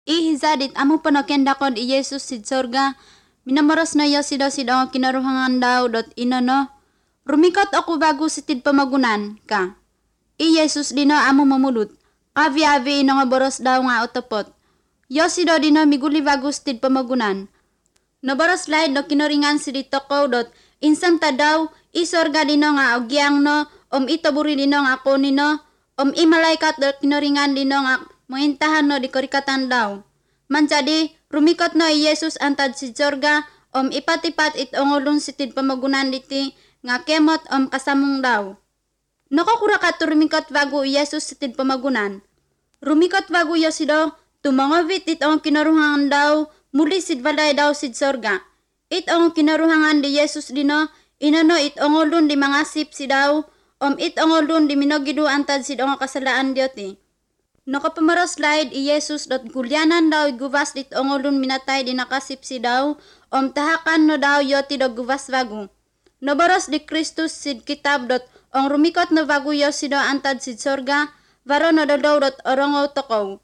Ihizadit amo panakenda kod i Jesus sid sorga. Minamoros na yo sidaw kinaruhangan daw dot inono. Rumikot ako bago sitid pamagunan ka. I Jesus dino amo mamulot. Kavi-avi ino nga boros daw nga otopot. Yo sidaw dino miguli bago sitid pamagunan. Naboros laid do kinoringan si dito ko dot insan ta daw isorga dino nga ogyang no itaburi dino nga ako nino imalaikat do kinoringan dino nga mointahan no di korikatan daw. Manjadi rumikot no i Jesus antad si sorga ipatipat it ongolun sitid pamagunan diti nga kemot kasamong daw. Nakakura ka to rumikot bago i Jesus sitid pamagunan. Rumikot bago yo sido tumangawit it kinaruhangan daw muli sid balay daw sid sorga. It kinaruhangan di Jesus dino inano it ongolun di mangasip si daw it ongolun di minogidu antad sid kasalaan dioti. Nakapamaros slide i Jesus dot gulyanan daw iguvas dit ongolun minatay di nakasip si daw tahakan no daw yoti do guvas bago. Nabaros di Kristus sid kitab dot rumikot no bago yo si daw antad sid sorga varo no daw dot orongo tokaw.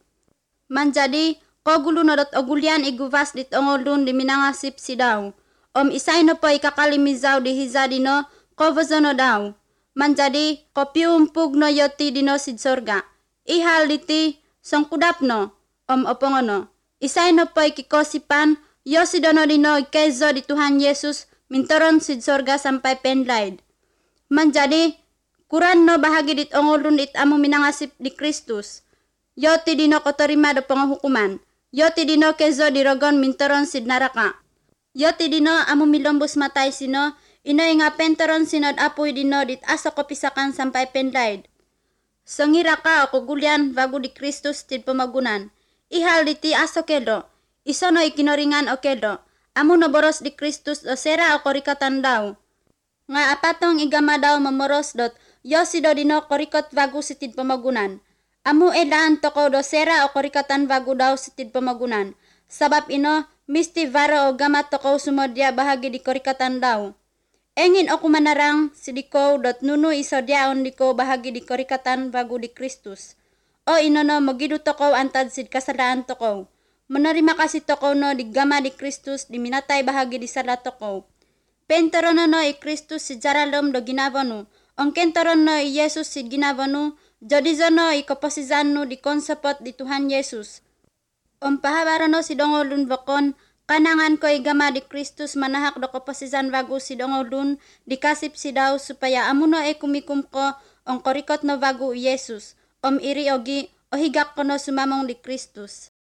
Manjadi kogulo no dot ogulyan iguvas dit ongolun di minangasip si daw. Isay no po ikakalimizaw di hiza dino kovazo no daw. Manjadi kopiumpug no yoti dino sid sorga. Ihal diti sangkudap no opongono. Isay no po ikikosipan yo si dono dino kezo di Tuhan Yesus mintoron sid sorga sampai penlaid. Manjadi kuran no bahagi dit ongolun it amo minangasip di Kristus. Yo ti dino kotorima do pangahukuman. Yo ti dino kezo di rogon mintoron sid naraka. Yo ti dino amo milombus matay sino inoy nga pentoron sinod apoy dino dit asa ko pisakan sampai penlaid. Sangira ka ako gulyan bago di Kristus tid pamagunan. Ihal diti aso kedo. Iso no ikinoringan o kedo. Amo no boros di Kristus o sera o korikatan daw. Nga apatong igama daw mamoros dot yo si do dino korikot bago si tid pamagunan. Amo elaan toko do sera o korikatan bago daw si tid pamagunan. Sabab ino misti varo o gama toko sumodya bahagi di korikatan daw. Engin ako manarang sidiko dot nuno isodyaon diko bahagi di korikatan bago di Kristus. O inono magidu toko antad sid kasalaan toko. Manarima kasi toko no di gama di Kristus di minatay bahagi di sala toko. Pentoron no i Kristus si jaralom do ginabano. Kentoron no i Jesus si ginabano. Jadi zono i kaposizan no di konsepot di Tuhan Yesus. Pahabara no si dongolun bakon. Kanangan ko igama di Kristus manahak do kaposizan bago si dongolun dikasip si daw supaya amuno kumikum ko korikot no bago Yesus. Iri ogi o higak ko no sumamong di Kristus.